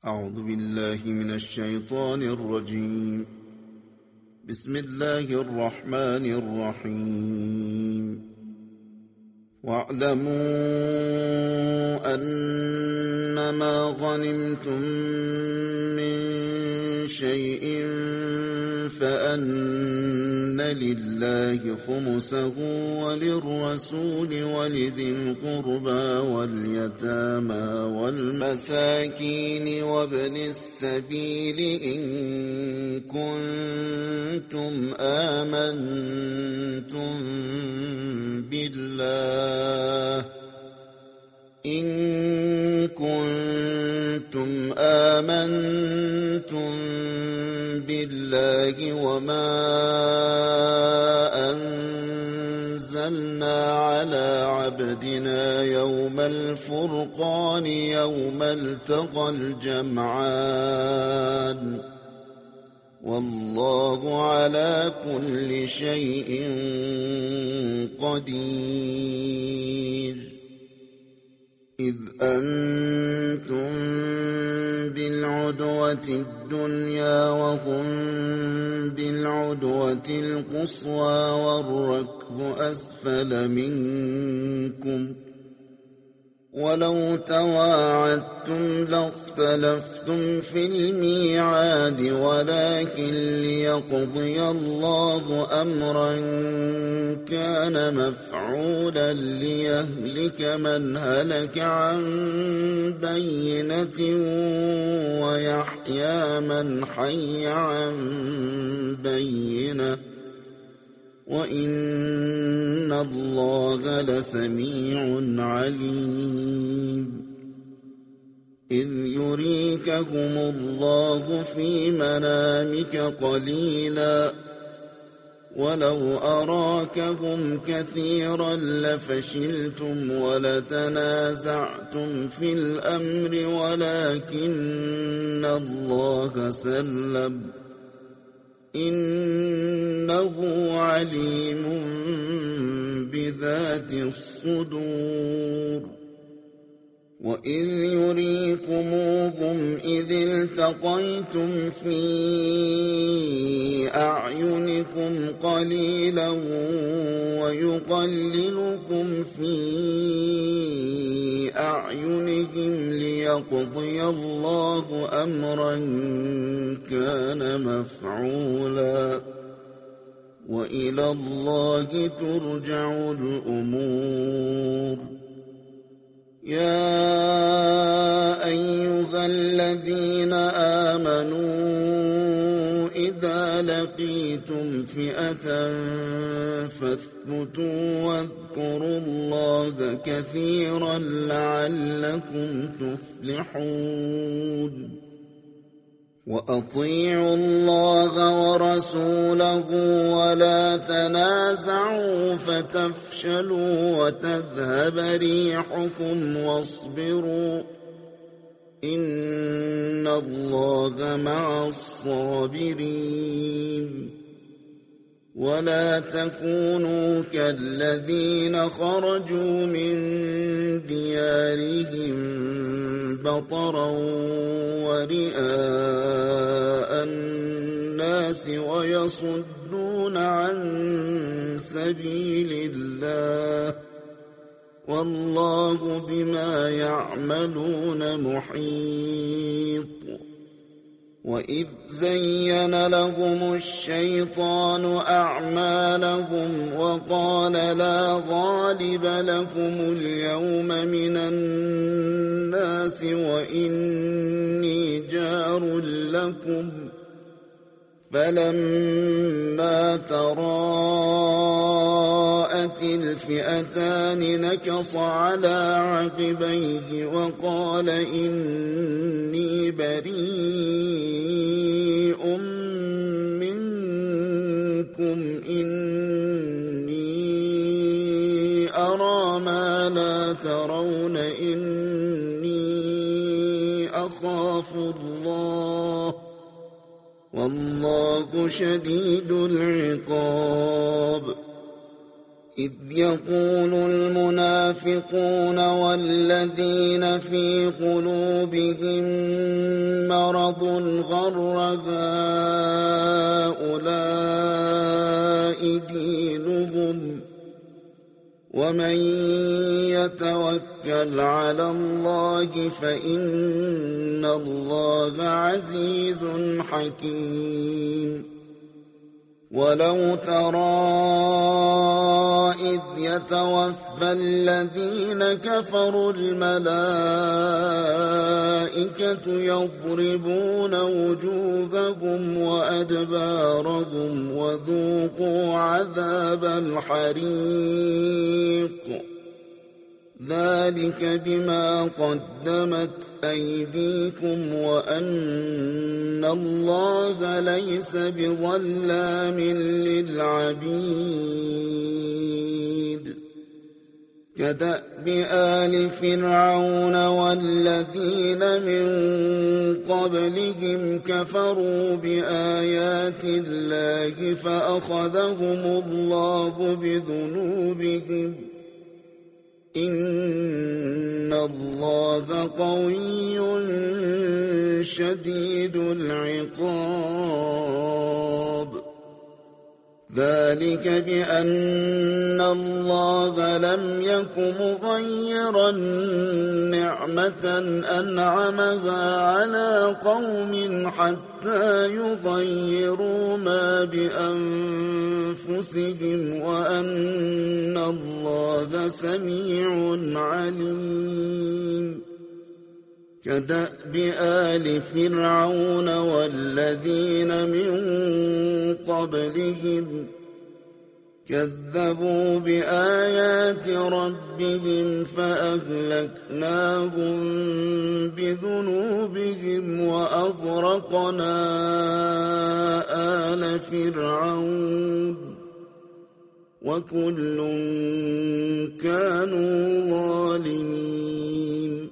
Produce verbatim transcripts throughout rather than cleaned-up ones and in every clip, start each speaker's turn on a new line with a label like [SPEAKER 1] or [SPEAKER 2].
[SPEAKER 1] أعوذ بالله من الشيطان الرجيم. بسم الله الرحمن الرحيم. واعلموا أنما غنمتم من شيء فأن لله خمسه وللرسول ولذي القربى واليتامى والمساكين وابن السبيل إن كنتم آمنتم بالله إن كنتم آمنتم بالله وما أنزلنا على عبدنا يوم الفرقان يوم التقى الجمعان والله على كل شيء قدير. إذ أنتم بالعدوة الدنيا وهم بالعدوة القصوى والركب أسفل منكم ولو تواعدتم لاختلفتم في الميعاد ولكن ليقضي الله أمرا كان مفعولا ليهلك من هلك عن بينة ويحيى من حي عن بينة وإن الله لسميع عليم. إذ يريكهم الله في منامك قليلا ولو أراكهم كثيرا لفشلتم ولتنازعتم في الأمر ولكن الله سلم إنه عليم بذات الصدور. وإذ يريكموهم إذ التقيتم في أعينكم قليلا ويقللكم في أعينهم ليقضي الله أمرا كان مفعولا وإلى الله ترجع الأمور. يا أيها الذين آمنوا إذا لقيتم فئة فاثبتوا واذكروا الله كثيرا لعلكم تفلحون. وأطيعوا الله ورسوله ولا تنازعوا فتفشلوا وتذهب ريحكم واصبروا إن الله مع الصابرين. ولا تكونوا كالذين خرجوا من ديارهم بطرا ورئاء الناس ويصدون عن سبيل الله والله بما يعملون محيط. وإذ زين لهم الشيطان أعمالهم وقال لا غالب لكم اليوم من الناس وإني جار لكم فلما تراءت الفئتان نكص على عقبيه وقال إني بريء منكم إني أرى ما لا ترون إني أخاف الله والله شديد العقاب. إذ يقول المنافقون والذين في قلوبهم مرض غر هؤلاء دينهم ومن يتوكل على الله فإن الله عزيز حكيم. ولو ترى إذ يتوفى الذين كفروا الملائكة يضربون وجوههم وأدبارهم وذوقوا عذاب الحريق ذلك بما قدمت أيديكم وأن الله ليس بظلام للعبيد. كدأب آل فرعون والذين من قبلهم كفروا بآيات الله فأخذهم الله بذنوبهم إن الله قوي شديد العقاب. ذلك بأن الله لم يك مغيرا نعمة أنعمها على قوم حتى يغيروا ما بأنفسهم وأن الله سميع عليم. كدأب آل فرعون والذين من قبلهم كذبوا بآيات ربهم فأهلكناهم بذنوبهم وأغرقنا آل فرعون وكل كانوا ظالمين.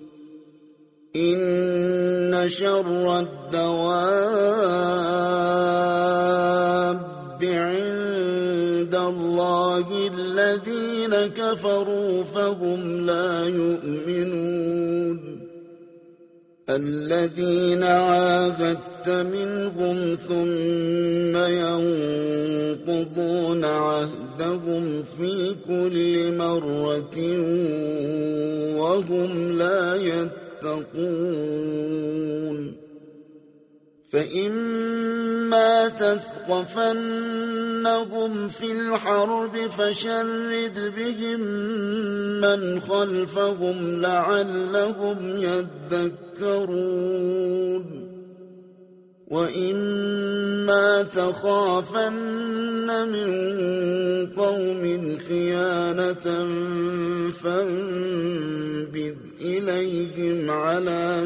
[SPEAKER 1] إن شر الدواب عند الله الذين كفروا فهم لا يؤمنون. الذين عاهدت منهم ثم ينقضون عهدهم في كل مرة وهم لا يتقون. فإما تثقفنهم في الحرب فشرد بهم من خلفهم لعلهم يذكرون. وإما تخافن من قوم خيانة فانبذ إليهم على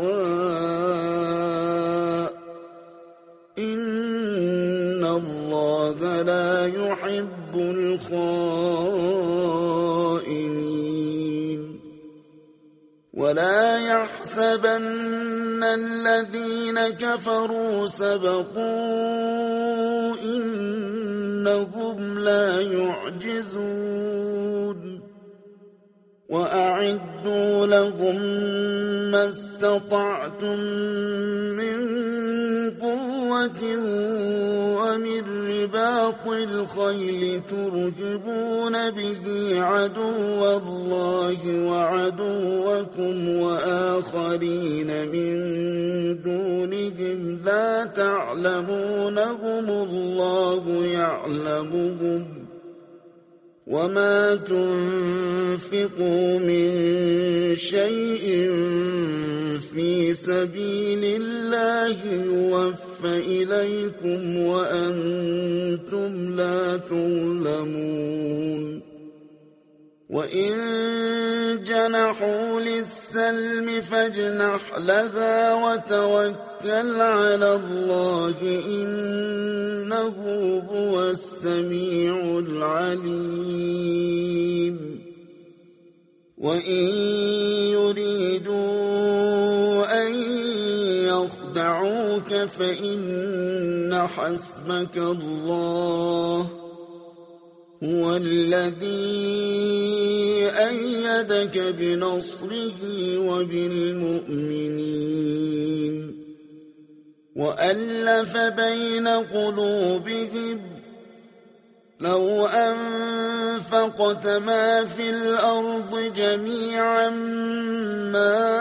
[SPEAKER 1] سواء إن الله لا يحب الخائنين. ولا يحسبن الذين كفروا سبقوا إنهم لا يعجزون. وأعدوا لهم ما استطعتم من قوة ومن رباط الخيل ترهبون به عدو الله وعدوكم وآخرين من دونهم لا تعلمونهم الله يعلمهم. وما تنفقوا من شيء في سبيل الله يوفى إليكم وأنتم لا تظلمون. وإن جنحوا للسلم فاجنح لها وتوكل على الله إنه هو السميع العليم. وإن يريدوا أن يخدعوك فإن حسبك الله هو الذي أيدك بنصره وبالمؤمنين وألف بين قلوبهم لو أنفقت ما في الأرض جميعا ما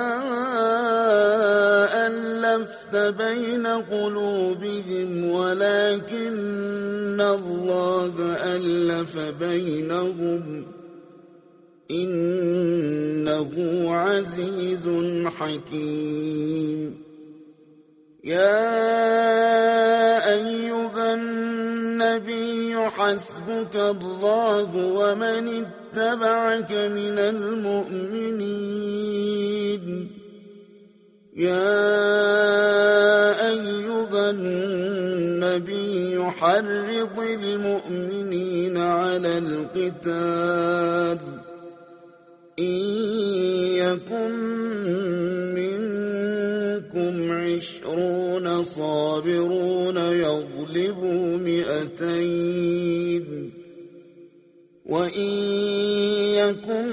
[SPEAKER 1] ألفت بين قلوبهم ولكن الله ألف بينهم إنه عزيز حكيم. يا أيها النبي حسبك الله ومن اتبعك من المؤمنين يا أيها النبي حرض المؤمنين على القتال إن يكن منكم عشرون صابرون يغلبوا مئتين وإن يكن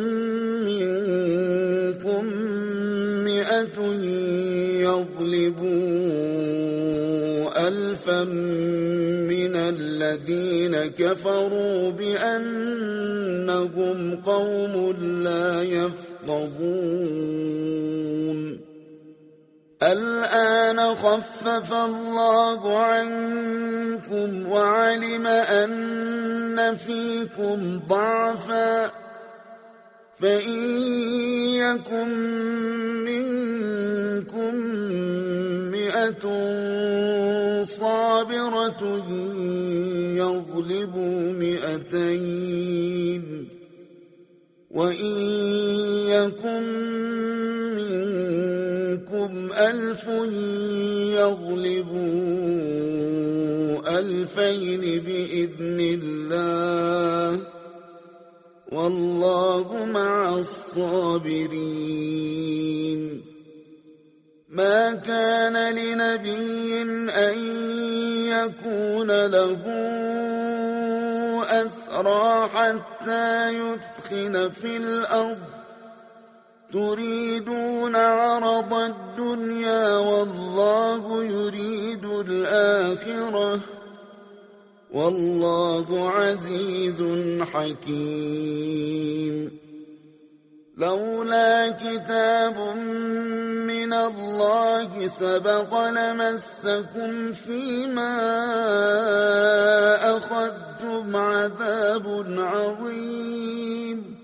[SPEAKER 1] منكم مئة يغلبوا ألفا من الذين كفروا بأنهم قوم لا يفقهون. الآن خفف الله عنكم وعلم أن فيكم ضعفا فإن يكن منكم مئة صابرة يغلبوا مئتين وإن يكن منكم ألف يغلبوا ألفين بإذن الله والله مع الصابرين. ما كان لنبي أن يكون له أسرى حتى يثخن في الأرض تريدون عرض الدنيا والله يريد الآخرة والله عزيز حكيم. لولا كتاب من الله سبق لمسكم فيما أخذتم عذاب عظيم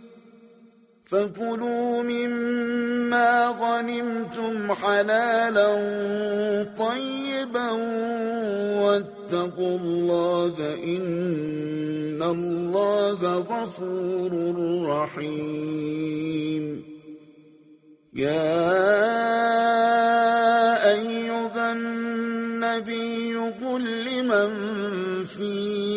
[SPEAKER 1] فكلوا مما غنمتم حلالا طيبا واتقوا الله إن الله غفور رحيم. يا أيها النبي قل لمن في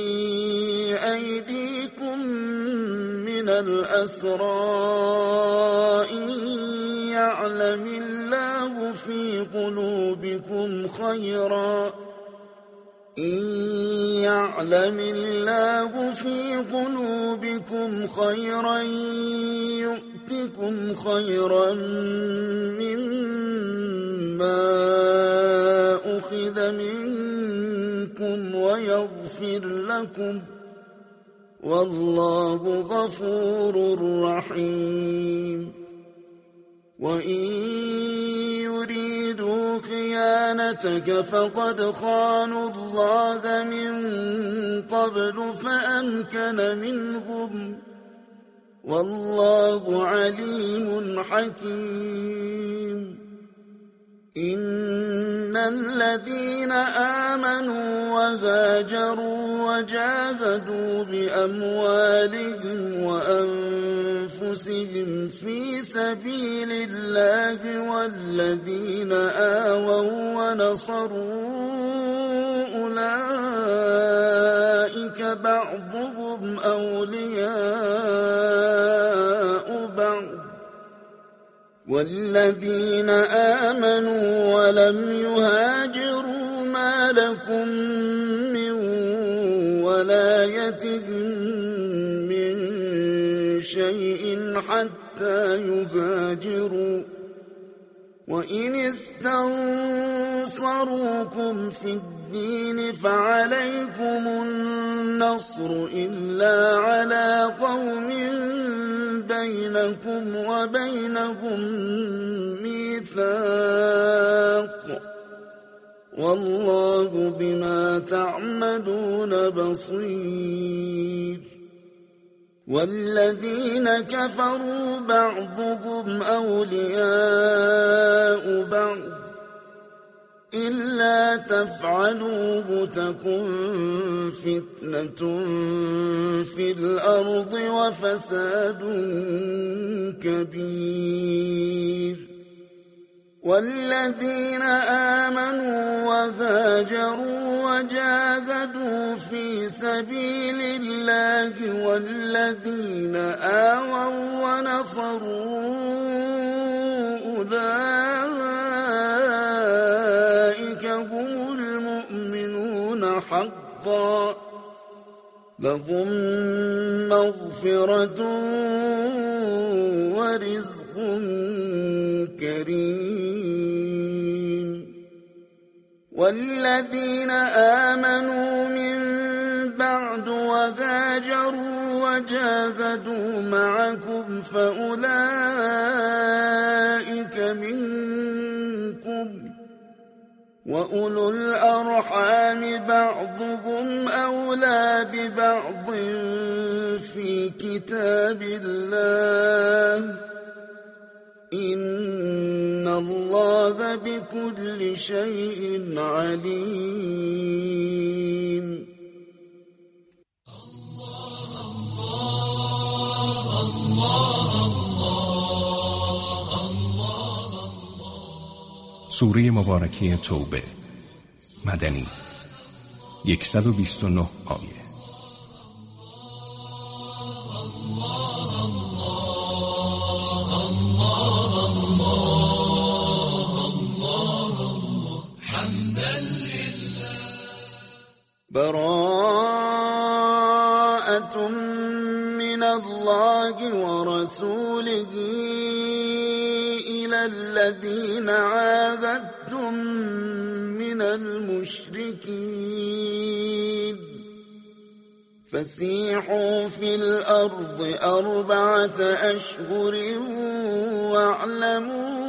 [SPEAKER 1] أيديكم من الأسرى إن يعلم الله في قلوبكم خيرا إن يعلم الله في قلوبكم خيرا يؤتكم خيرا مما أخذ منكم ويغفر لكم والله غفور رحيم. وإن يريدوا خيانتك فقد خانوا الله من قبل فأمكن منهم والله عليم حكيم. إن الذين آمنوا وهاجروا وجاهدوا بأموالهم وأنفسهم في سبيل الله والذين آووا ونصروا أولئك بعضهم أولياء بعض والذين آمنوا ولم يهاجروا ما لكم من ولايتهم حتى يهاجروا، وإن استنصروكم في الدين فعليكم النصر إلا على قوم بينكم وبينهم ميثاق، والله بما تعملون بصير. والذين كفروا بعضهم أولياء بعض إلا تفعلوه تكن فتنة في الأرض وفساد كبير. والذين آمنوا وهاجروا وجاهدوا في سبيل الله والذين آووا ونصروا أولئك هم المؤمنون حقا، لهم مغفرة ورزق كريم. والذين آمنوا من بعد وهاجروا وجاهدوا معكم فأولئك منكم، وأولو الأرحام بعضهم أولى ببعض في كتاب الله، إن الله بكل شيء عليم.
[SPEAKER 2] سوره مبارکه توبه، مدنی، صد و بیست و نه آیه.
[SPEAKER 1] براءة من الله ورسوله إلى الذين عاهدتم من المشركين، فسيحوا في الأرض أربعة أشهر واعلموا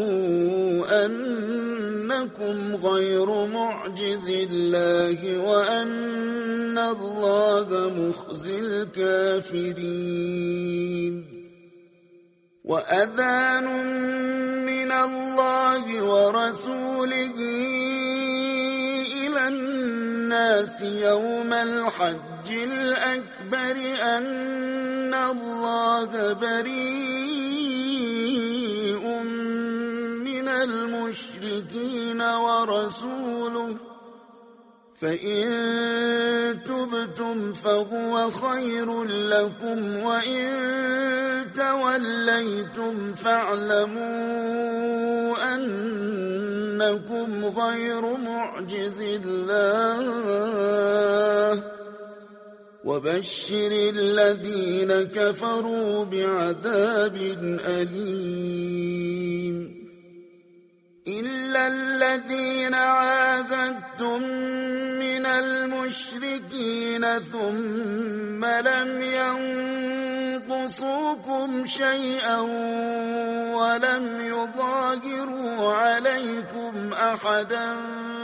[SPEAKER 1] أنكم غير معجز الله وأن الله مخزي الكافرين. وأذان من الله ورسوله إلى الناس يوم الحج الأكبر أن الله بريء من المشركين ورسوله، فإن تبتم فهو خير لكم، وإن توليتم فاعلموا أنكم غير معجز الله، وبشر الذين كفروا بعذاب أليم. إلا الذين عاهدتم من المشركين ثم لم ينقصوكم شيئا ولم يظاهروا عليكم أحدا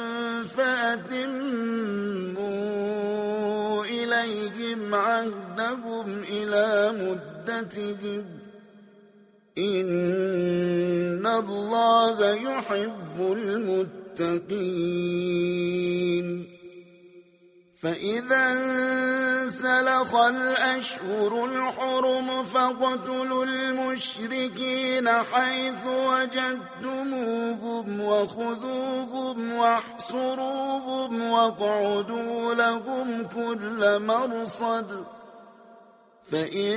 [SPEAKER 1] فأتموا إليهم عهدهم إلى مدتهم، إن الله يحب المتقين. فإذا انسلخ الأشهر الحرم فاقتلوا المشركين حيث وجدتموهم وخذوهم واحصروهم واقعدوا لهم كل مرصد، فإن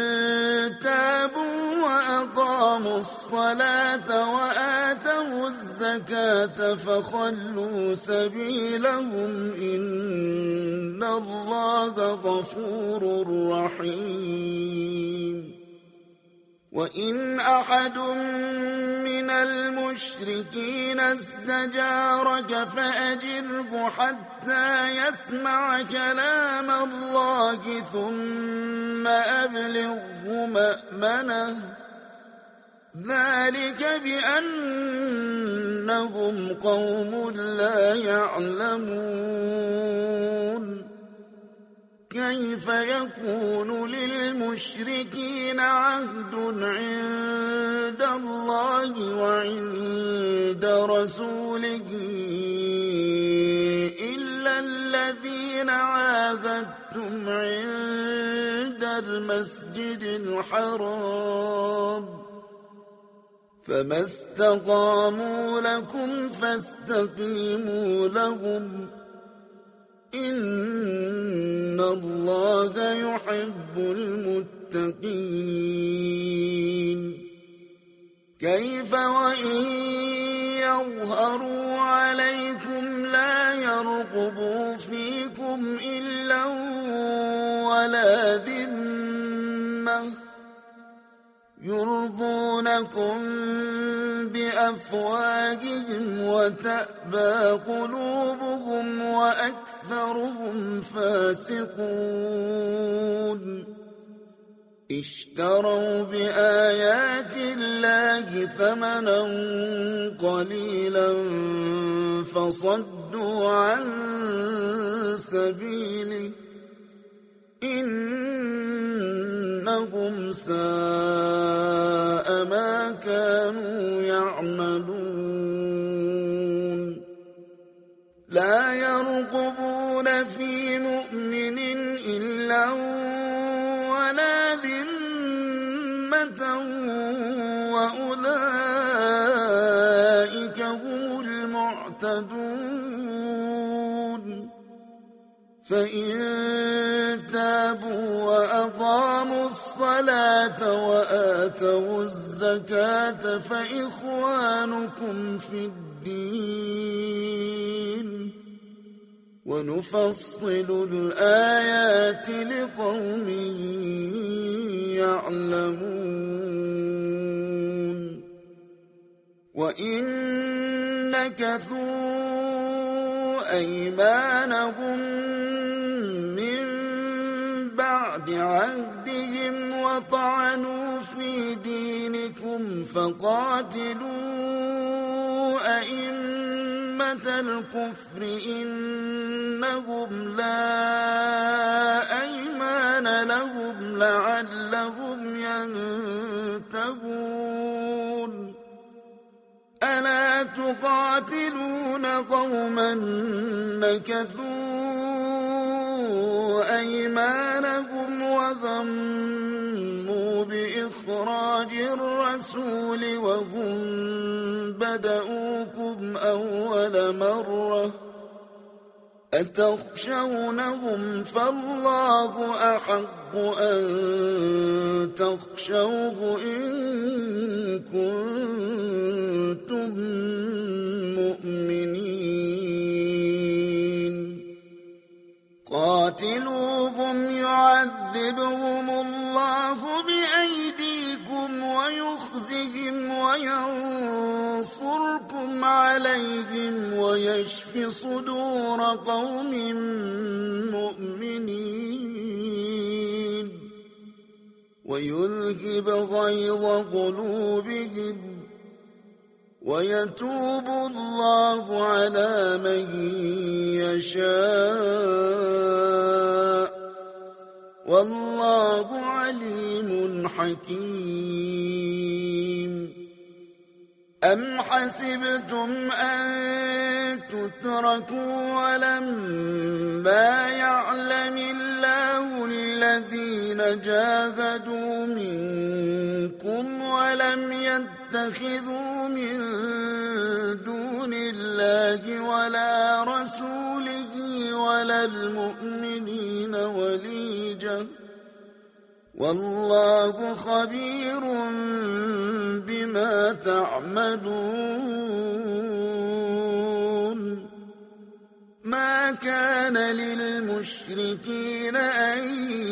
[SPEAKER 1] تابوا وأقاموا الصلاة وآتوا الزكاة فخلوا سبيلهم، إن الله غفور رحيم. وإن أحد من المشركين استجارك فأجره حتى يسمع كلام الله ثم أبلغه مأمنه ذلك بأنهم قوم لا يعلمون كيف يكون للمشركين عهد عند الله وعند رسوله إلا الذين عاهدتم عند المسجد الحرام فما استقاموا لكم فاستقيموا لهم إن الله يحب المتقين كيف وإن يظهروا عليكم لا يرقبوا فيكم إلا ولا ذمة يرضونكم بأفواههم وتأبى قلوبهم وأكثرهم فاسقون اشتروا بآيات الله ثمنا قليلا فصدوا عن سبيله إنهم ساء ما كانوا يعملون لا يرقبون في مؤمن إلا ولا ذمة وأولئك هم المعتدون فإن تابوا وأقاموا الصلاة وآتوا الزكاة فإخوانكم في الدين ونفصل الآيات لقوم يعلمون وإن نكثوا أيمانهم من بعد عهدهم وطعنوا في دينكم فقاتلوا أئمة الكفر إنهم لا أيمان لهم لعلهم ينتهون ألا تقاتلون قوما نكثوا أيمانهم وذموا بإخراج الرسول وهم بدؤوكم أول مرة أتخشونهم فالله أحق أن تخشوه إن كنتم مؤمنين قاتلوهم يعذبهم الله بأيديكم ويخزهم وينصركم عليهم ويشف صدور قوم مؤمنين ويذهب غيظ قلوبهم ويتوب الله على من يشاء والله عليم حكيم أم حسبتم أن تتركوا ولما يعلم الله الذين جاهدوا منكم ولم يتخذوا من دون الله ولا رسوله ولا المؤمنين وليجة والله خبير بما تعملون ما ما كان للمشركين أن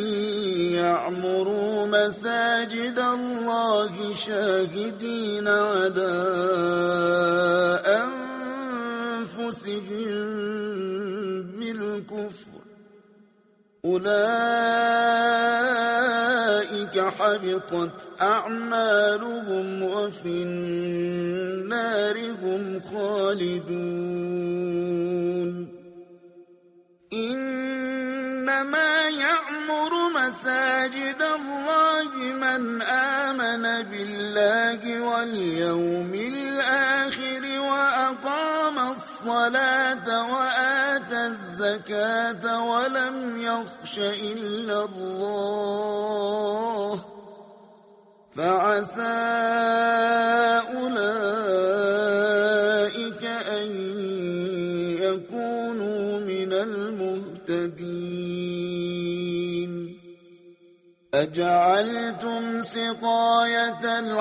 [SPEAKER 1] يعمروا مساجد الله شاهدين على أنفسهم بالكفر أولئك حبطت أعمالهم وفي النار هم خالدون إنما يعمر مساجد الله من آمن بالله واليوم الآخر وأقام الصلاة وآتى الزكاة ولم يخش إلا الله فعسى أولئك أن يكونوا من المهتدين أجعلتم سقاية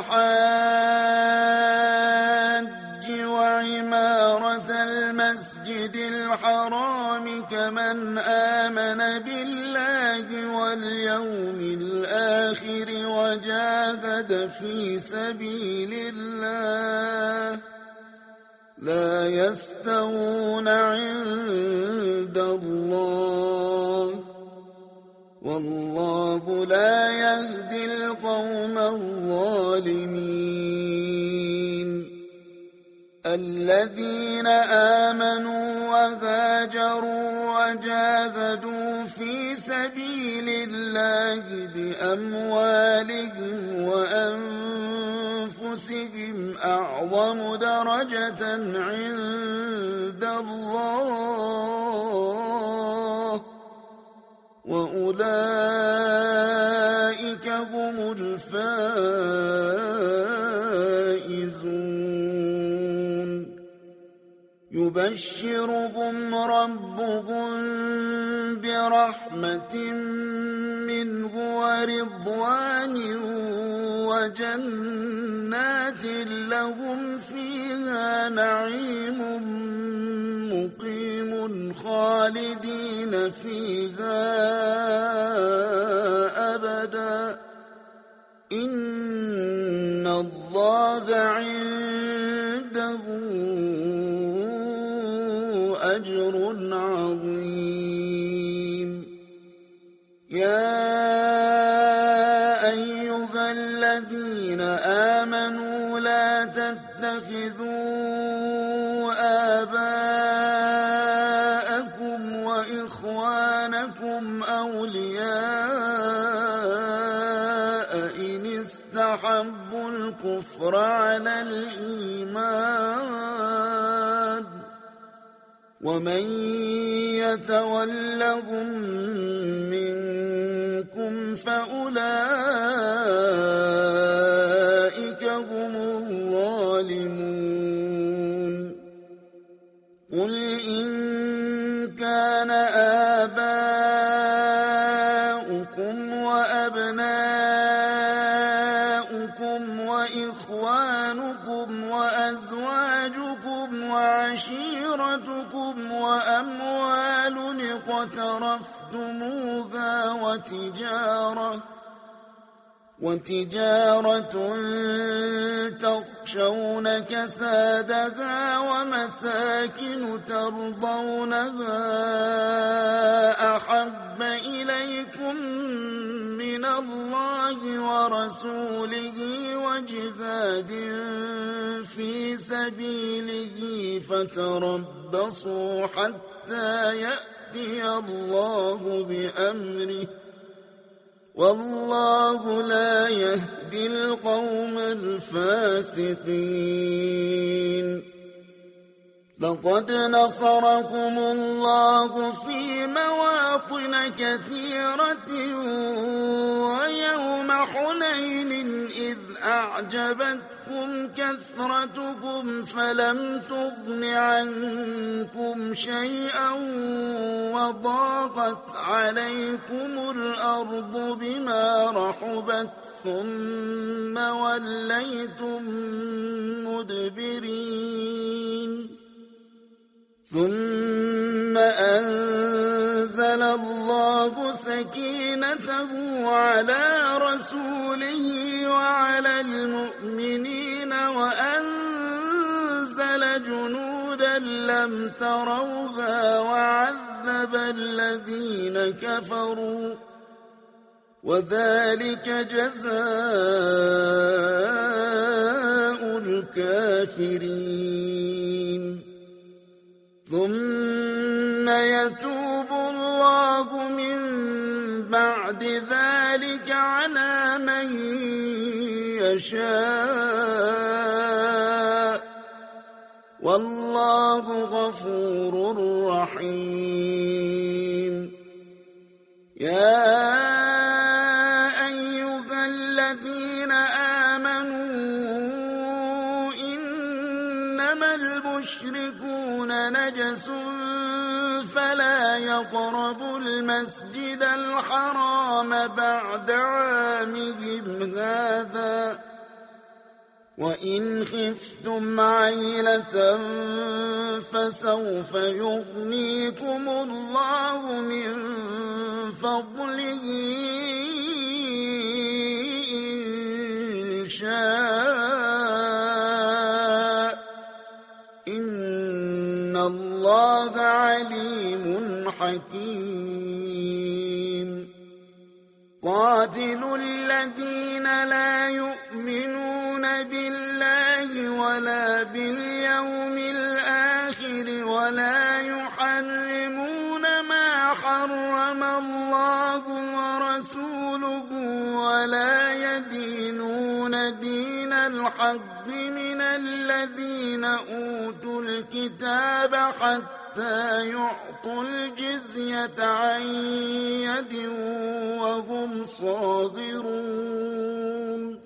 [SPEAKER 1] الحاج وعمارة المسجد الحرام كمن آمن بالله واليوم الآخر وجاهد في سبيل الله لا يستوون عند الله والله لا يهدي القوم الظالمين الذين آمنوا وهاجروا وجاهدوا في سبيل الله بأموالهم وأنفسهم أعظم درجة عند الله وأولئك هم الفائزون يبشرهم ربهم برحمة منه ورضوان وجنات لهم فيها نعيم مقيم خالدين فيها أبدا إن الله عنده أجر عظيم يا أيها الذين آمنوا لا تتخذوا آباءكم وإخوانكم أولياء إن استحبوا الكفر على الإيمان ومن يتولهم منكم فأولئك هم الظالمون قل إن كان آباؤكم وأبناؤكم وإخوانكم وأزواجكم وعشيرتكم وأموال اقترفتموها وتجارة وتجارة تخشون كسادها ومساكن ترضونها أحب إليكم من الله ورسوله وجهاد في سبيله فتربصوا حتى يأتي الله بأمره والله لا يهدي القوم الفاسقين لقد نصركم الله في مواطن كثيرة ويوم حنين إذ أعجبتكم كثرتكم فلم تغن عنكم شيئا وضاقت عليكم الأرض بما رحبت ثم وليتم مدبرين ثم أنتم الله سكينته على رسوله وعلى المؤمنين وأنزل جنودا لم تروها وعذب الذين كفروا وذلك جزاء الكافرين ثم يتوب الله من بعد ذلك على من يشاء والله غفور رحيم يا أيها الذين آمنوا إنما المشركون نجس فلا يقربوا المسجد الحرام بعد عامهم هذا وإن خفتم عيلة فسوف يغنيكم الله من فضله إن شاء إن الله عليم حكيم قاتلوا الذين لا يؤمنون بالله ولا باليوم الآخر ولا يحرمون ما حرم الله ورسوله ولا يدينون دين الحق من الذين أوتوا الكتاب حتى يعطوا الجزية عن يد وهم صاغرون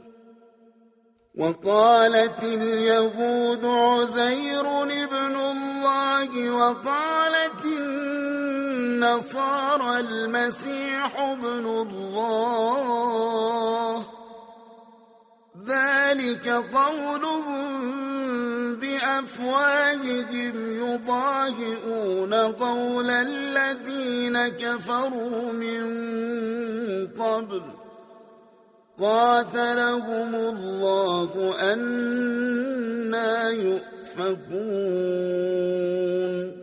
[SPEAKER 1] وقالت اليهود عزير ابن الله وقالت النصارى المسيح ابن الله ذلك قولهم بأفواههم يضاهئون قول الذين كفروا من قبل قاتلهم الله أنى يؤفكون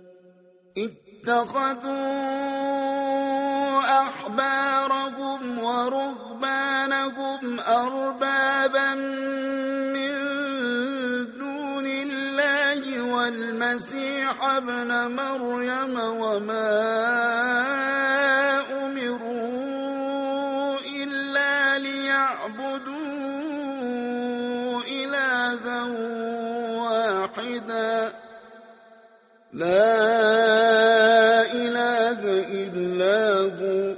[SPEAKER 1] اتخذوا أحبارهم ورهبانهم أربابا من دون الله والمسيح ابن مريم وما أمروا إلا ليعبدوا إلها واحدا لا إله إلا هو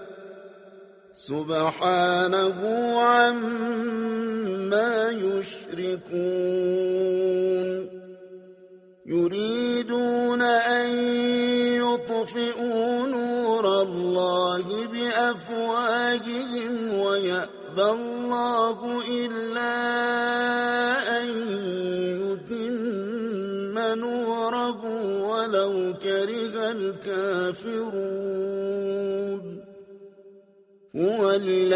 [SPEAKER 1] سبحانه عما يشركون يريدون أن يطفئوا نور الله بأفواههم ويأبى الله إلا أن يتم نوره ولو كره الكافرون هو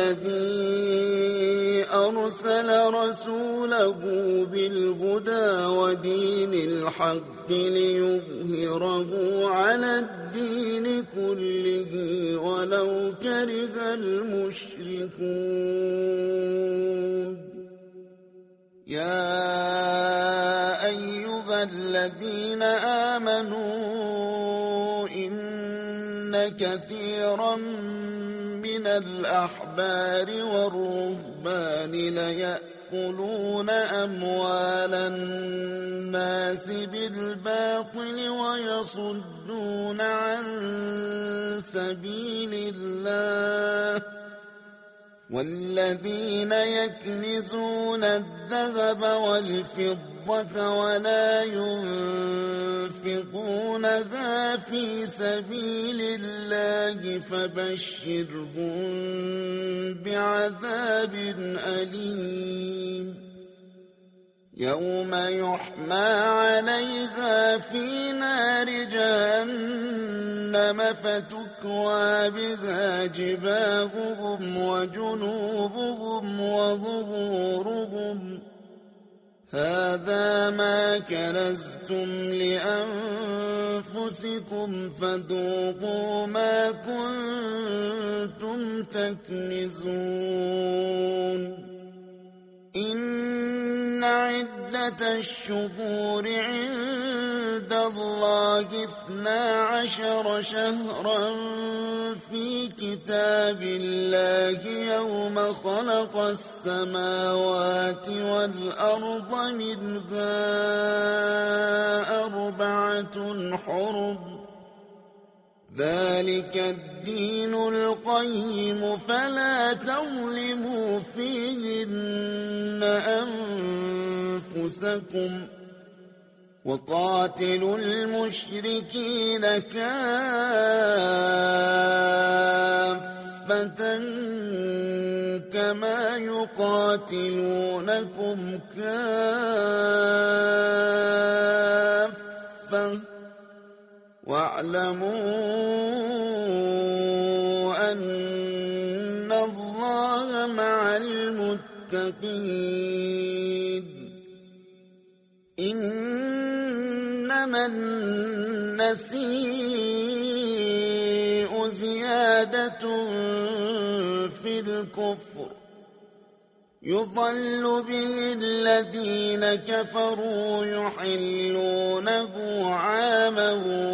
[SPEAKER 1] الذي أرسل رسوله بالهدى ودين الحق ليظهره على الدين كله ولو كره المشركون يا أيها الذين آمنوا إن كثيرا من الأحبار والرهبان ليأكلون أموال الناس بالباطل ويصدون عن سبيل الله والذين يكنزون الذهب والفضة ولا ينفقونها في سبيل الله فبشرهم بعذاب أليم يوم يحمى عليها في نار جهنم فتكوى بها جباههم وجنوبهم وظهورهم هذا ما كنزتم لأنفسكم فذوقوا ما كنتم تكنزون إن عدة الشهور عند الله اثنا عشر شهرا في كتاب الله يوم خلق السماوات والأرض منها أربعة حرم ذلك الدين القيم فلا تظلموا فيهن أنفسكم وقاتلوا المشركين كافة كما يقاتلونكم كافة واعلموا أن الله مع المتقين إنما النسيء زيادة في الكفر يضل به الذين كفروا يحلونه عاما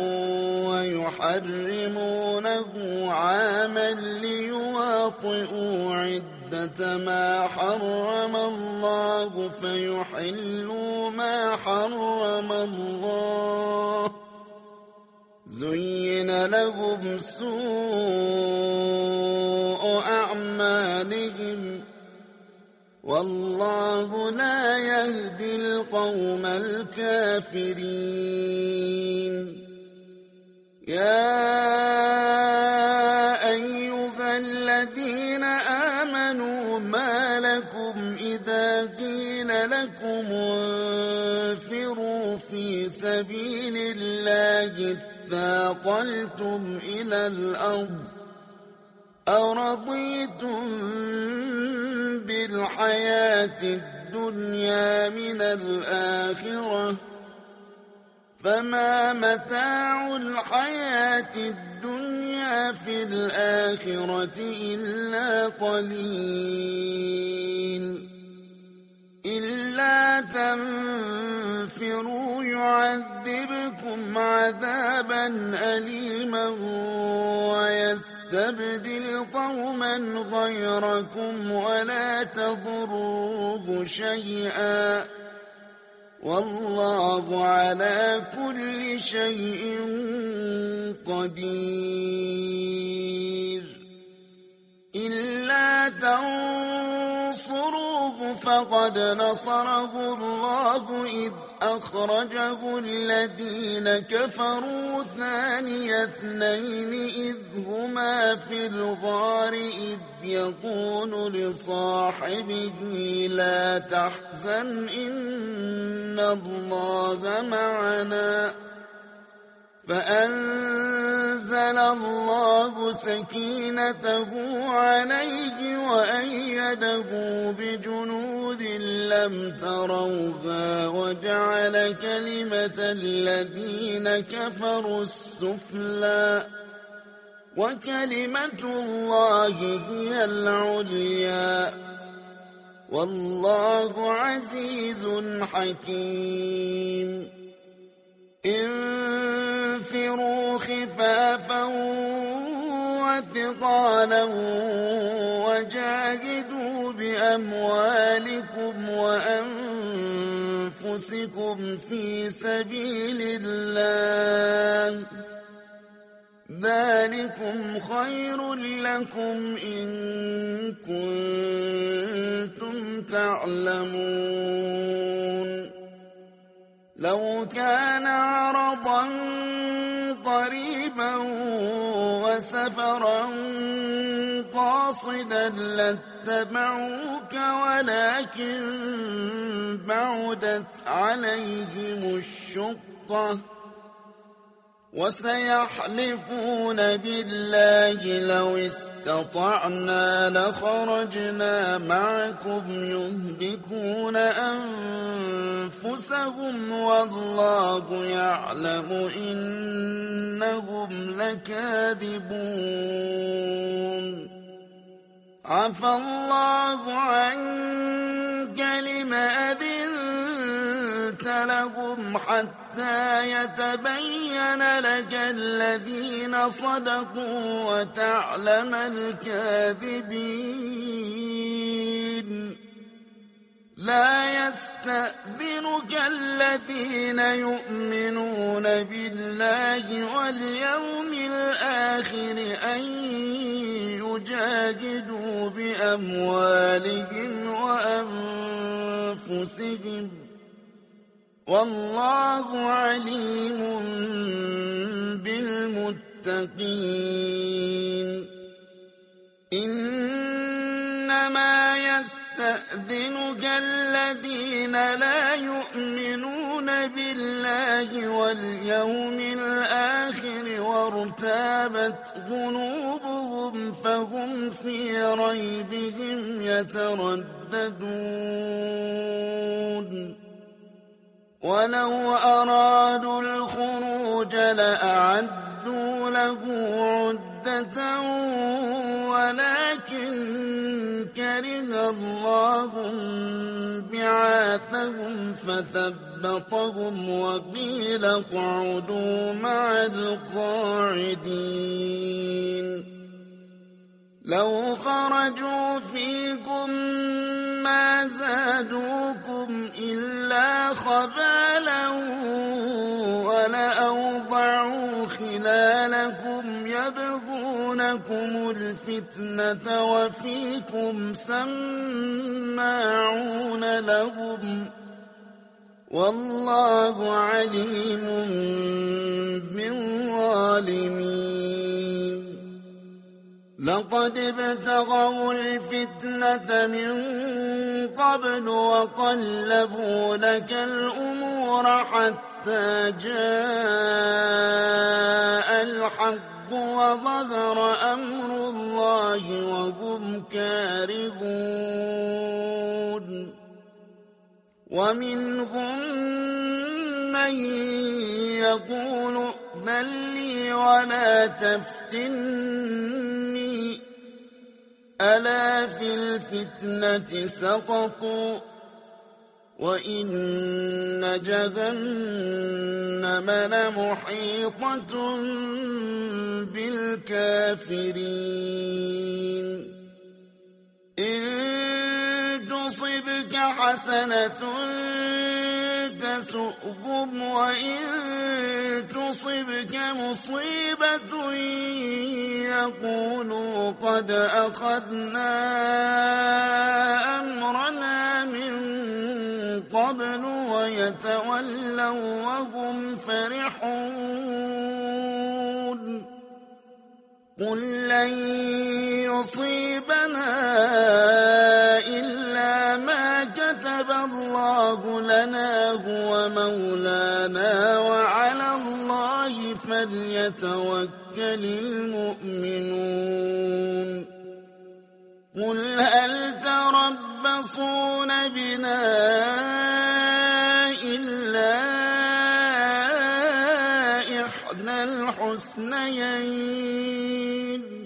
[SPEAKER 1] ويحرمونه عاما ليواطئوا عدة ما حرم الله فيحلوا ما حرم الله زين لهم سوء أعمالهم والله لا يهدي القوم الكافرين يا أيها الذين آمنوا ما لكم إذا قيل لكم انفروا في سبيل الله اثاقلتم إلى الأرض أرضيتم بالحياة الدنيا من الآخرة فما متاع الحياة الدنيا في الآخرة إلا قليل إلا تنفروا يعذبكم عذابا أليما ويستبدل قوما غيركم ولا تضروه شيئا والله على كل شيء قدير إلا تنصروه فقد نصره الله إذ أخرجه الذين كفروا ثاني اثنين إذ هما في الغار إذ يقول لصاحبه لا تحزن إن الله معنا فأنزل الله سكينته عليه وأيده بجنود لم تروها وجعل كلمة الذين كفروا السفلى وكلمة الله هي العليا والله عزيز حكيم انفروا خفافا وثقالا وجاهدوا بأموالكم وأنفسكم في سبيل الله ذلكم خير لكم إن كنتم تعلمون لو كان عرضا قريبا وسفرا قاصدا لاتبعوك ولكن بعدت عليهم الشقة وسيحلفون بالله لو استطعنا لخرجنا معكم يهلكون أنفسهم والله يعلم إنهم لكاذبون عفى الله عنك لم أذنت لهم حتى يتبين لك الذين صدقوا وتعلم الكاذبين لا يستأذنك الذين يؤمنون بالله واليوم الآخر أن يجاهدوا بأموالهم وأنفسهم والله عليم بالمتقين إنما يستأذنك الذين لا يؤمنون بالله واليوم الآخر وارتابت قلوبهم فهم في ريبهم يترددون ولو أرادوا الخروج لأعدوا له عدة ولكن كره الله بعاثهم فثبطهم وقيل اقعدوا مع القاعدين لو خرجوا فيكم ما زادوكم إلا خبالا ولأوضعوا خلالكم يبغونكم الفتنة وفيكم سماعون لهم والله عليم بالظالمين لقد ابتغوا الفتنة من قبل وقلبوا لك الأمور حتى جاء الحق وظهر أمر الله وهم كارهون ومنهم من يقول ائذن لي ولا تفتني ألا في الفتنة سقطوا وإن جهنم لمحيطة بالكافرين إن تصبك حسنة تسؤهم وإن تصبك مصيبة يقولوا قد أخذنا أمرنا من قبل ويتولوا وهم فرحون قل لن يصيبنا إلا ما كتب الله لنا هو مولانا وعلى الله فليتوكل المؤمنون قل هل تربصون بنا إلا إحدى الحسنيين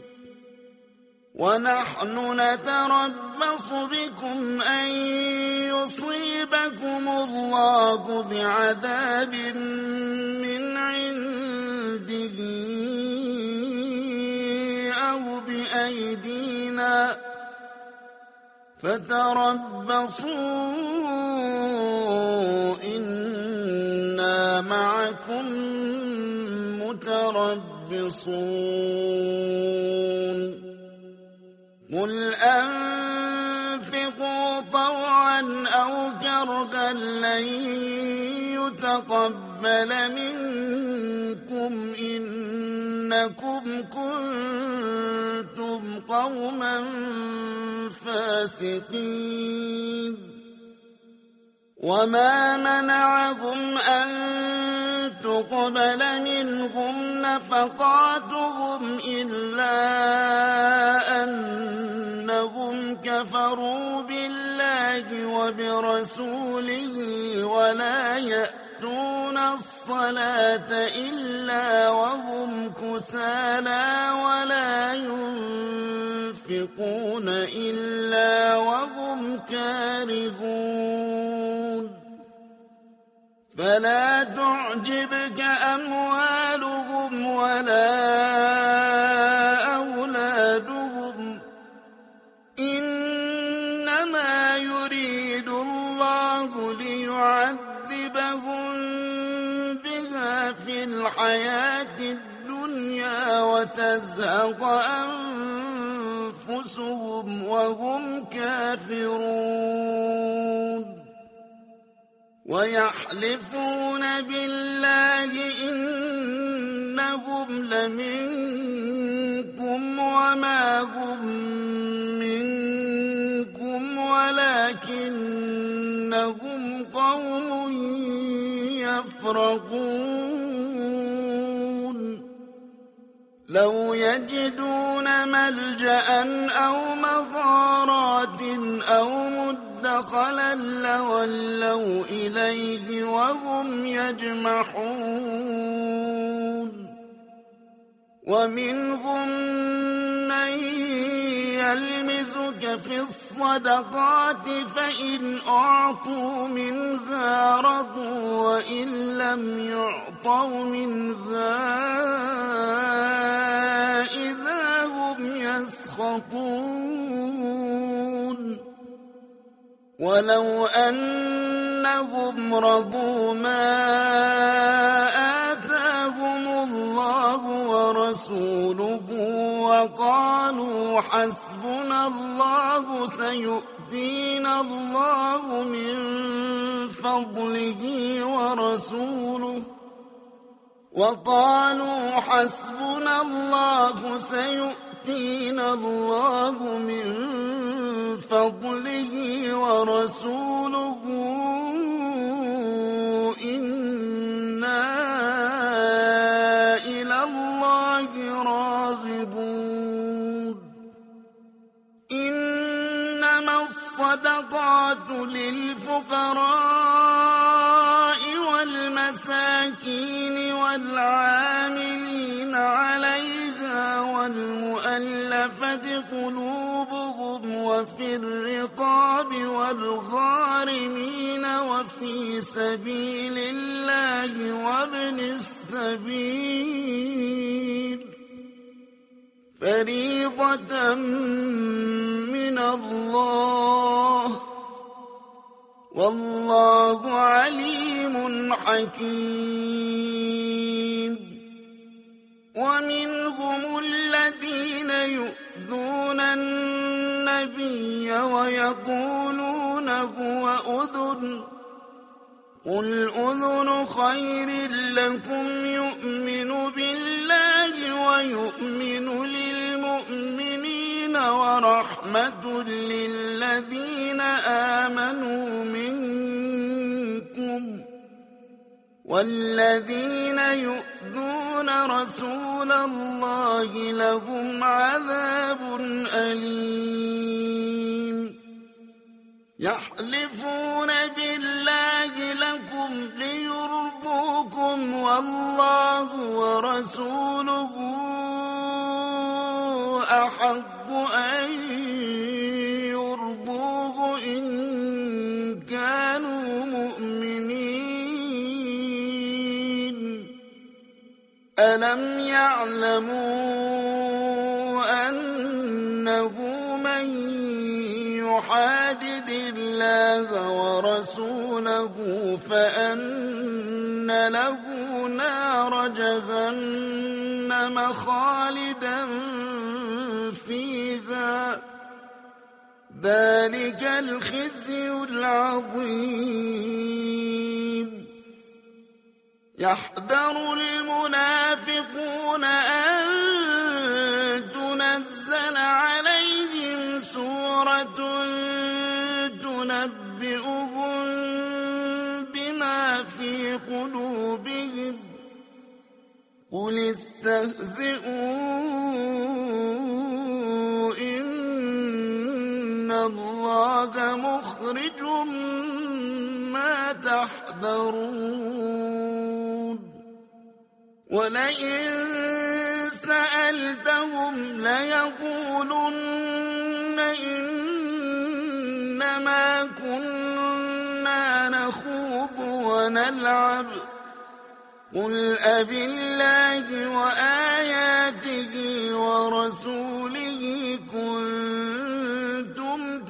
[SPEAKER 1] ونحن نتربص بكم أن يصيبكم الله بعذاب من عنده أو بأيدينا فتربصوا إنا معكم متربصون قل أنفقوا طوعا أو كرها لن يتقبل منكم منكم إنكم كنتم قوما فاسقين وما منعهم أن تقبل منهم نفقاتهم إلا أنهم كفروا بالله وبرسوله ولا يأتون الصلاة إلا وهم كسالى ولا ينفقون إلا وهم كارهون فلا تعجبك أموالهم ولا أولادهم إنما يريد الله ليعذبهم بها في الحياة الدنيا وتزهق أنفسهم وهم كافرون ويحلفون بالله إنهم لمنكم وما هم منكم ولكنهم قوم يفرقون لو يجدون ملجأ أو مغارات أو مدخلا لولوا إليه وهم يجمحون ومنهم من يلمزك في الصدقات فإن أعطوا منها رضوا وإن لم يعطوا منها إذا هم يسخطون ولو أنهم رضوا ما آتاهم الله ورسوله وقالوا حسبنا الله سيؤتينا الله من فضله ورسوله وقالوا حسبنا الله سيؤتينا الله من فضله ورسوله إنا إلى الله راغبون إنما الصدقات للفقراء والمساكين والعاملين عليها والمؤلفة قلوبهم وفي الرقاب والغارمين وفي سبيل الله وابن السبيل فريضة من الله والله عليم حكيم ومنهم الذين يؤذون النبي ويقولون هو أذن قل أذن خير لكم يؤمن بالله ويؤمن للمؤمنين ورحمة للذين آمنوا منكم والذين يؤذون رسول الله لهم عذاب أليم يحلفون بالله لكم ليرضوكم والله ورسوله أحق أن يرضوه إن كانوا مؤمنين ألم يعلموا أنه من يحادد الله ورسوله فأن له نار جهنم خالدا فيها ذلك الخزي العظيم يحذر المنافقون أن تنزل عليهم سورة تنبئهم بما في قلوبهم قل استهزئوا إن الله مخرج ما تحذرون ولئن سألتهم ليقولن إنما كنا نخوض ونلعب قل أبالله وآياته ورسوله كنتم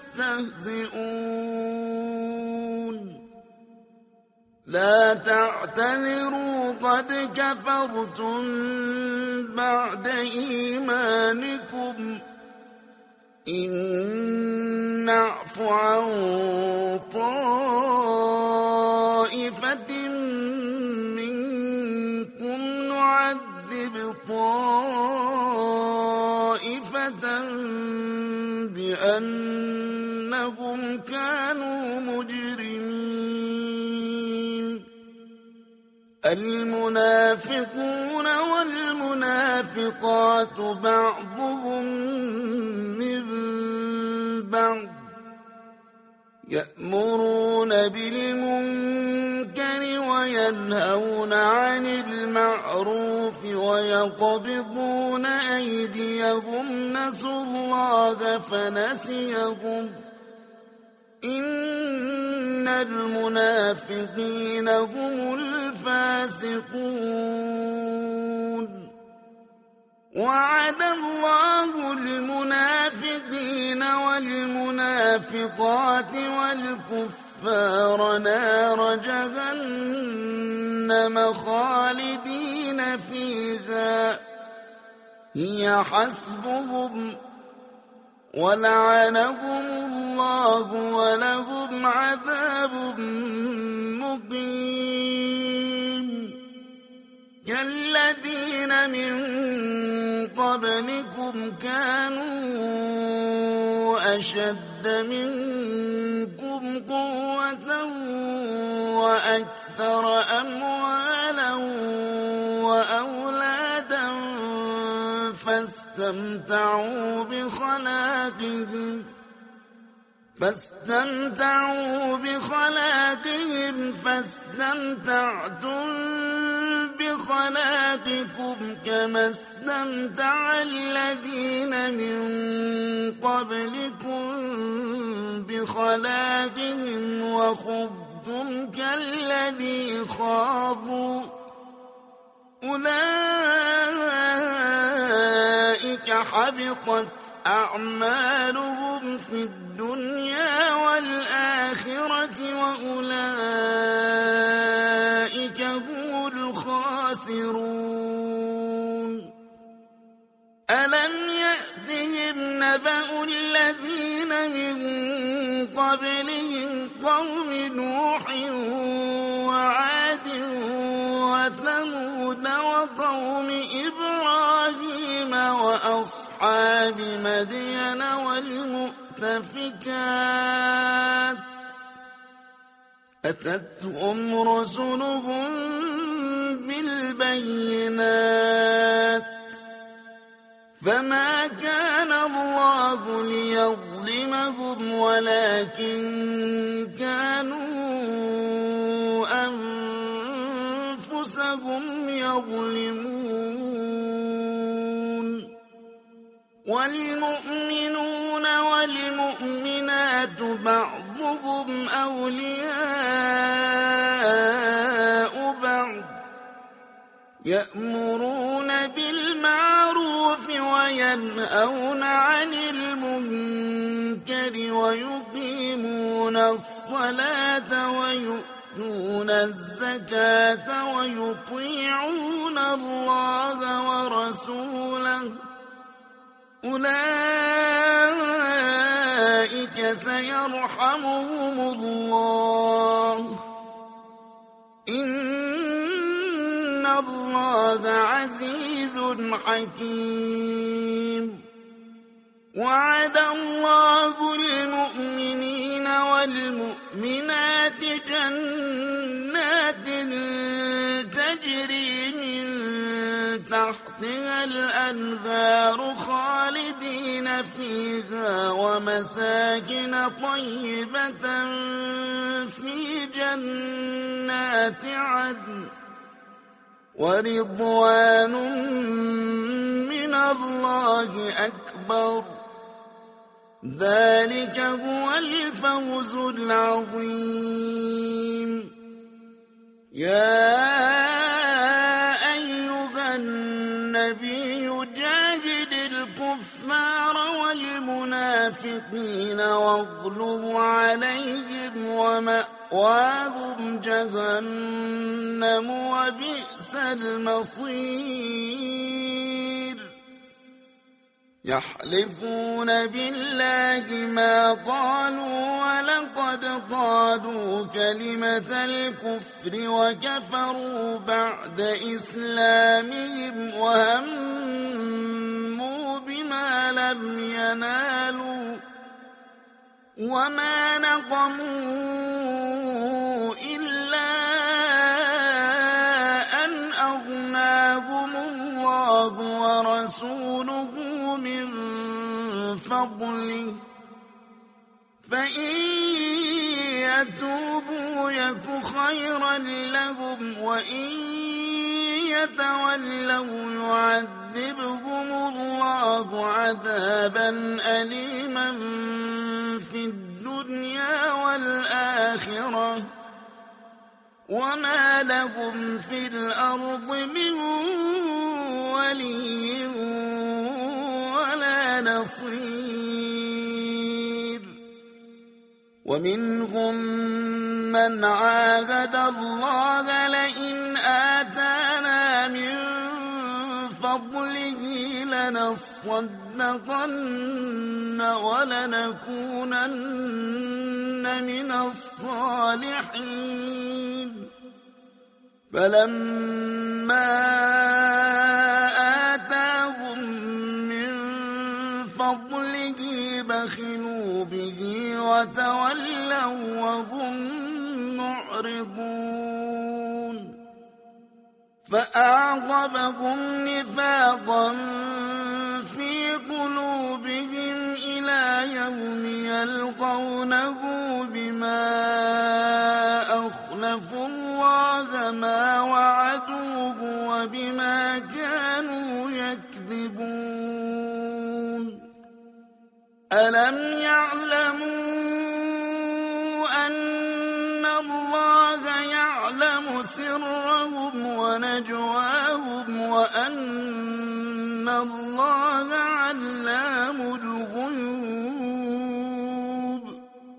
[SPEAKER 1] تستهزئون لا تعتذروا قد كفرتم بعد إيمانكم إن نعف عن طائفة منكم نعذب طائفة بأنهم كانوا مجرمين المنافقون والمنافقات بعضهم من بعض يأمرون بالمنكر وينهون عن المعروف ويقبضون أيديهم نسوا الله فنسيهم إن المنافقين هم الفاسقون وعد الله المنافقين والمنافقات والكفار نار جهنم خالدين فيها هي حسبهم ولعنهم الله ولهم عذاب مقيم كالذين من قبلكم كانوا أشد منكم قوة وأكثر أموالا وأولادا فاستمتعوا بخلاقهم فاستمتعوا بخلاقهم فاستمتعتم بخلاقكم كما استمتع الذين من قبلكم بخلاقهم وخضتم كالذي خاضوا أولئك حبطت أعمالهم في الدنيا والآخرة وأولئك هم الخاسرون ألم يأتهم نبأ الذين من قبلهم قوم نوح وعاد وثمود وقوم إبراهيم وأصحاب مدين والمؤتفكات أتتهم رسلهم بالبينات فما كان الله ليظلمهم ولكن كانوا أنفسهم يظلمون والمؤمنون والمؤمنات بعضهم أولياء بعض يأمرون بالمعروف وينهون عن المنكر ويقيمون الصلاة ويؤتون الزكاة ويطيعون الله ورسوله أولئك سيرحمهم الله إن الله عزيز حكيم. وعد الله المؤمنين والمؤمنات جنات تجري من تحتها الأنهار خالدين فيها ومساكن طيبة في جنات عدن ورضوان من الله أكبر. ذلك هو الفوز العظيم. يا أيها النبي جاهد الكفار والمنافقين واغلظ عليهم ومأواهم جهنم وبئس المصير. يحلفون بالله ما قالوا ولقد قالوا كلمة الكفر وكفروا بعد إسلامهم وهموا بما لم ينالوا وما نقموا إلا أن أغناهم الله ورسوله من فضله فإن يتوبوا يك خيرا لهم وإن يتولوا يعذبهم الله عذابا أليما في الدنيا والآخرة وما لهم في الأرض من ولي ولا نصير. ومنهم من عاهد الله لئن آتانا من فضله لنصدقن ولنكونن من الصالحين. فلما آتاهم من فضله بخلوا به وتولوا وهم معرضون. فأعقبهم نفاقا في قلوبهم إلى يوم يلقونه بما أخلفوا الله ما وعدوه وبما كانوا يكذبون. ألم يعلموا أن الله يعلم سرهم ونجواهم وأن الله علام الغيوب.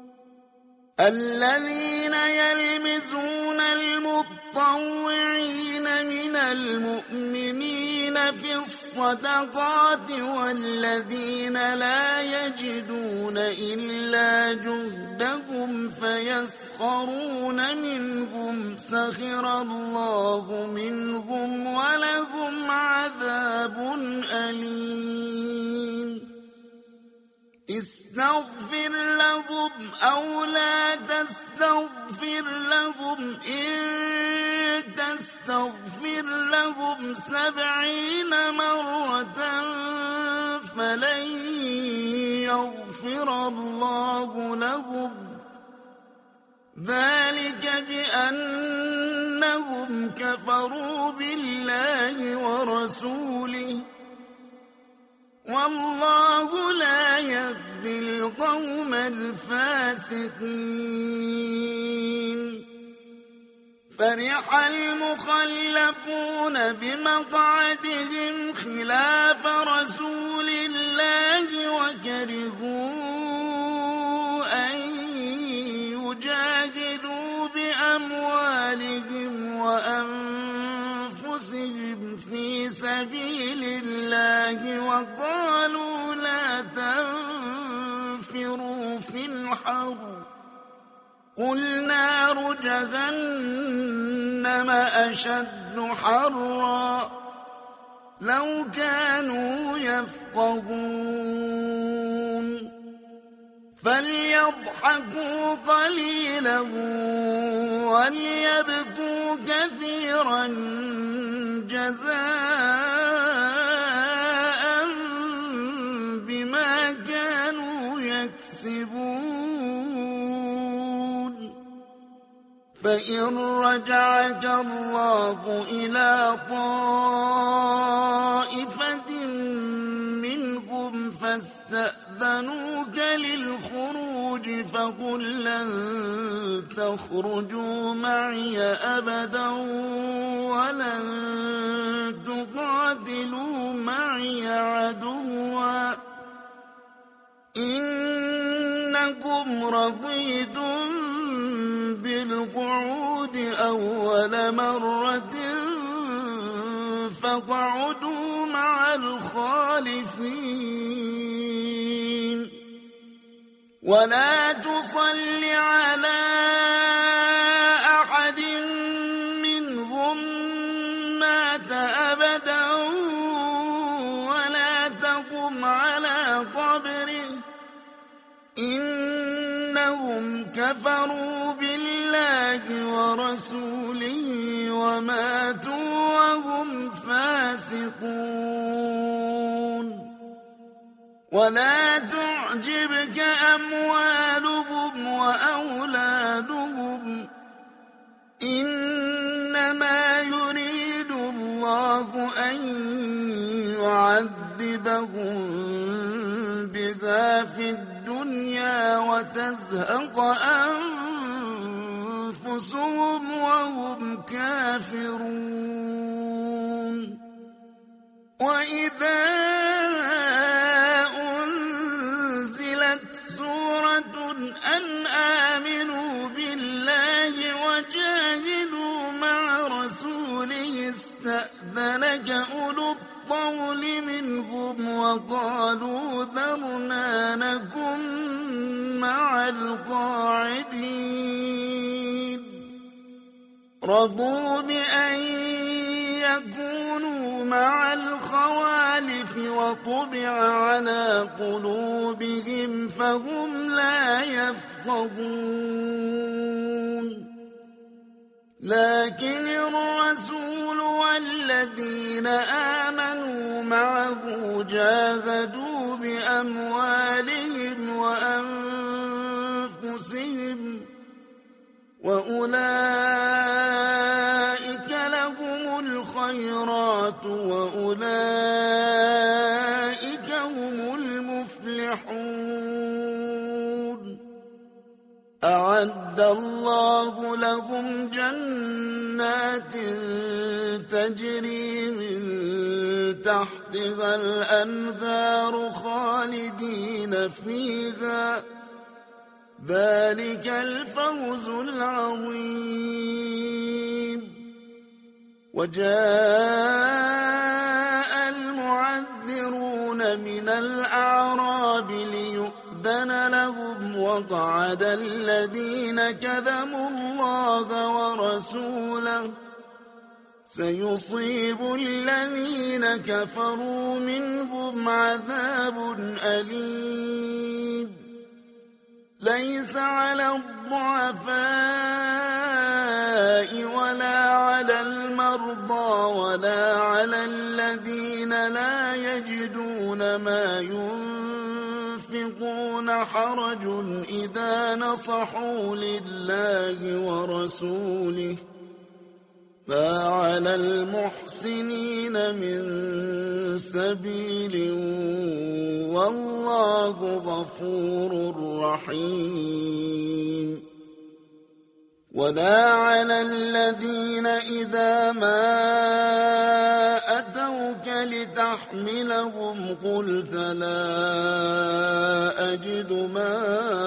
[SPEAKER 1] الذين يلمزون المطوعين من المؤمنين في الصدقات والذين لا يجدون إلا جهدهم فيسخرون منهم سخر الله منهم ولهم عذاب أليم. استغفر لهم أو لا تستغفر لهم إن تستغفر لهم سبعين مرة فلن يغفر الله لهم ذلك بأنهم كفروا بالله ورسوله والله لا يهدي القوم الفاسقين. فرح المخلفون بمقعدهم خلاف رسول الله وكرهوا أن يجاهدوا بأموالهم وأنفسهم في سبيل الله وقالوا لا تنفروا في الحر قل نار جهنم أشد أشد حرا لو كانوا يفقهون فليضحكوا قليلا وليبكوا كثيرا جزاء بما كانوا يكسبون فإن رجعك الله إلى طائفة منهم فاستأذنوك للخروج فقل لن تخرجوا معي أبدا ولن تقاتلوا معي عدوا إنكم رضيتم بالقعود أول مرة فاقعدوا مع الخالفين ولا تصل على أحد منهم مات أبدا ولا تقم على قبره إنهم كفروا بالله ورسوله وماتوا وهم فاسقون ولا تعجبك أموالهم وأولادهم إنما يريد الله أن يعذبهم بها في الدنيا وتزهق أنفسهم وهم كافرون وإذا أنزلت سورة أن آمنوا بالله وجاهدوا مع رسوله استأذنك أولو الطول منهم وقالوا ذرنا نكن مع القاعدين رضوا بأن يكونوا مع الخوالف وطبع على قلوبهم فهم لا يفقهون لكن الرسول والذين آمنوا معه جاهدوا بأموالهم وأنفسهم وأولئك لهم الخيرات وأولئك هم المفلحون أعد الله لهم جنات تجري من تحتها الأنهار خالدين فيها ذلك الفوز العظيم وجاء المعذرون من الأعراب ليؤذن لهم وقعد الذين كذبوا الله ورسوله سيصيب الذين كفروا منهم عذاب أليم ليس على الضعفاء ولا على المرضى ولا على الذين لا يجدون ما ينفقون حرج إذا نصحوا لله ورسوله ما على المحسنين من سبيل والله غفور رحيم ولا على الذين إذا ما أتوك لتحملهم قلت لا أجد ما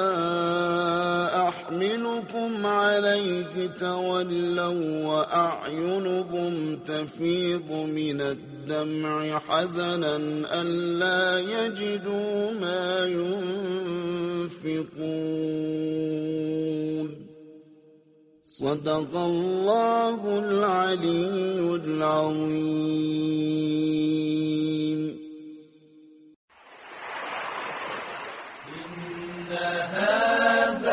[SPEAKER 1] أحملكم عليه تولوا وأعينهم تفيض من الدمع حزنا ألا يجدوا ما ينفقون صدق الله العلي العظيم.
[SPEAKER 3] إن هذا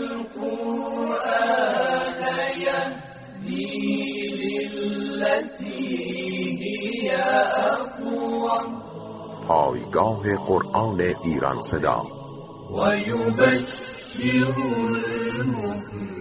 [SPEAKER 3] القرآن يهدي للتي هي أقوم.
[SPEAKER 4] پایگاه قرآن ایران صدا.
[SPEAKER 3] و یبشر المؤمنین